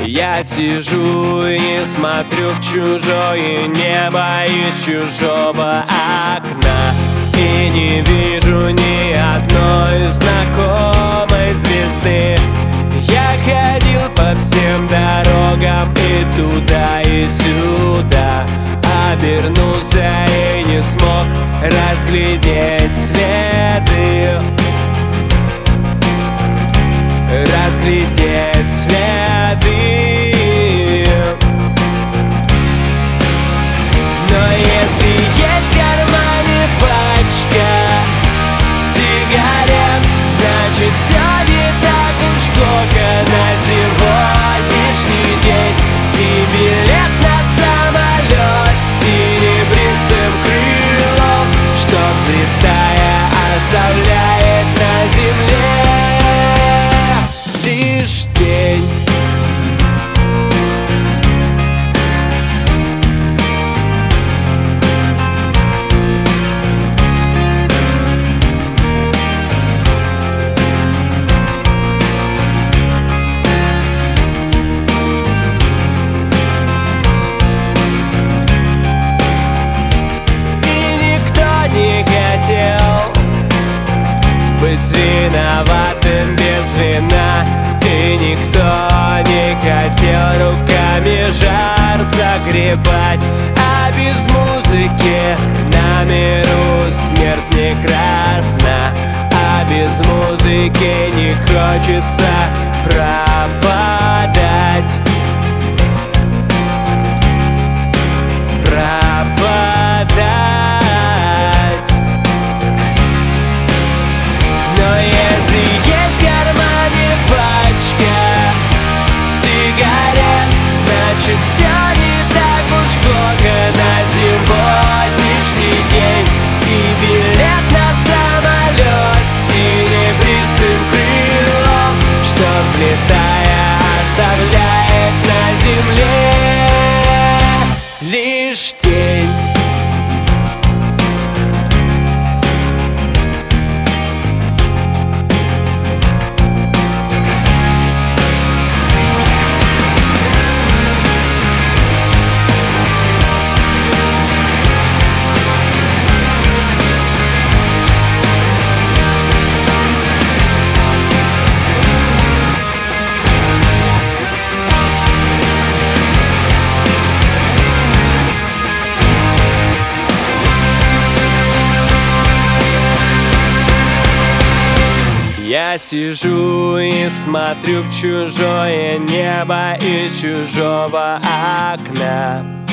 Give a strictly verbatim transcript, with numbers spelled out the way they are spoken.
Я сижу и смотрю в чужое небо из чужого окна, и не вижу ни одной знакомой звезды. Я ходил по всем дорогам и туда, и сюда, обернулся и не смог разглядеть следы, разглядеть следы. Но если есть в кармане пачка сигарет, значит все не так уж плохо на сегодняшний день. И билет на самолет с серебристым крылом, что, взлетая, оставляет на земле лишь тень. Быть виноватым без вина, и никто не хотел руками жар загребать. А без музыки на миру смерть не красна, а без музыки не хочется пропадать. Пропадать. Но если есть в кармане пачка сигарет, значит все не так уж плохо на сегодняшний день. И билет на самолет с серебристым крылом, что, взлетая, оставляет на земле лишь тень. Я сижу и смотрю в чужое небо из чужого окна.